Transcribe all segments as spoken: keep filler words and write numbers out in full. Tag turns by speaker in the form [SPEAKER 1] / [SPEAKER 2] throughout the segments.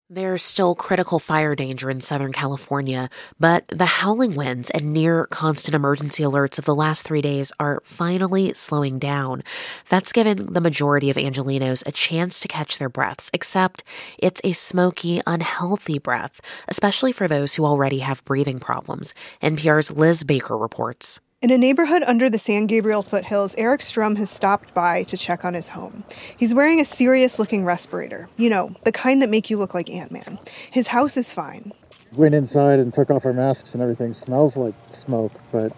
[SPEAKER 1] There's still critical fire danger in Southern California, but the howling winds and near constant emergency alerts of the last three days are finally slowing down. That's given the majority of Angelenos a chance to catch their breaths, except it's a smoky, unhealthy breath, especially for those who already have breathing problems. N P R's Liz Baker reports.
[SPEAKER 2] In a neighborhood under the San Gabriel foothills, Eric Strum has stopped by to check on his home. He's wearing a serious-looking respirator. You know, the kind that make you look like Ant-Man. His house is fine.
[SPEAKER 3] Went inside and took off our masks and everything. Smells like smoke, but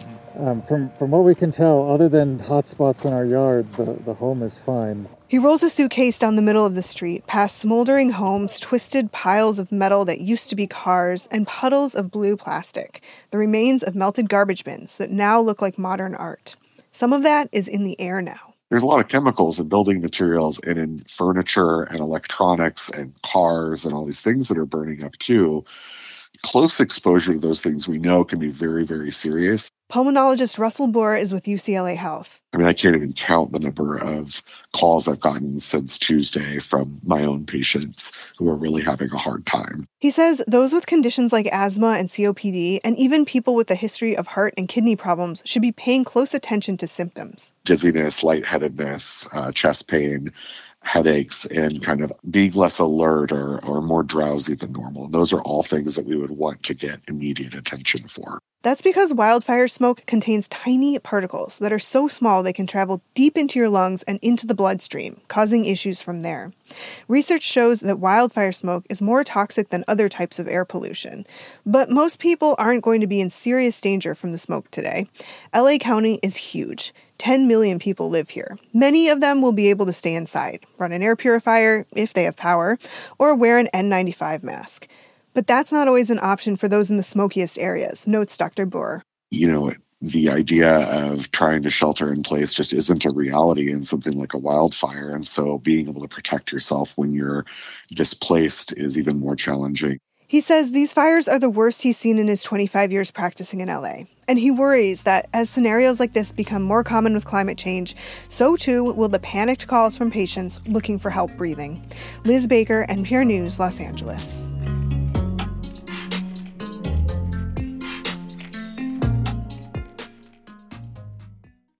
[SPEAKER 3] um, from from what we can tell, other than hot spots in our yard, the, the home is fine.
[SPEAKER 2] He rolls a suitcase down the middle of the street, past smoldering homes, twisted piles of metal that used to be cars, and puddles of blue plastic, the remains of melted garbage bins that now look like modern art. Some of that is in the air now.
[SPEAKER 4] There's a lot of chemicals in building materials and in furniture and electronics and cars and all these things that are burning up too. Close exposure to those things we know can be very, very serious.
[SPEAKER 2] Pulmonologist Russell Bohr is with U C L A Health.
[SPEAKER 4] I mean, I can't even count the number of calls I've gotten since Tuesday from my own patients who are really having a hard time.
[SPEAKER 2] He says those with conditions like asthma and C O P D, and even people with a history of heart and kidney problems, should be paying close attention to symptoms.
[SPEAKER 4] Dizziness, lightheadedness, uh, chest pain, headaches, and kind of being less alert or, or more drowsy than normal. And those are all things that we would want to get immediate attention for.
[SPEAKER 2] That's because wildfire smoke contains tiny particles that are so small they can travel deep into your lungs and into the bloodstream, causing issues from there. Research shows that wildfire smoke is more toxic than other types of air pollution. But most people aren't going to be in serious danger from the smoke today. L A County is huge. ten million people live here. Many of them will be able to stay inside, run an air purifier, if they have power, or wear an N ninety-five mask. But that's not always an option for those in the smokiest areas, notes Doctor Bohr.
[SPEAKER 4] You know, the idea of trying to shelter in place just isn't a reality in something like a wildfire. And so being able to protect yourself when you're displaced is even more challenging.
[SPEAKER 2] He says these fires are the worst he's seen in his twenty-five years practicing in L A. And he worries that as scenarios like this become more common with climate change, so too will the panicked calls from patients looking for help breathing. Liz Baker, N P R News, Los Angeles.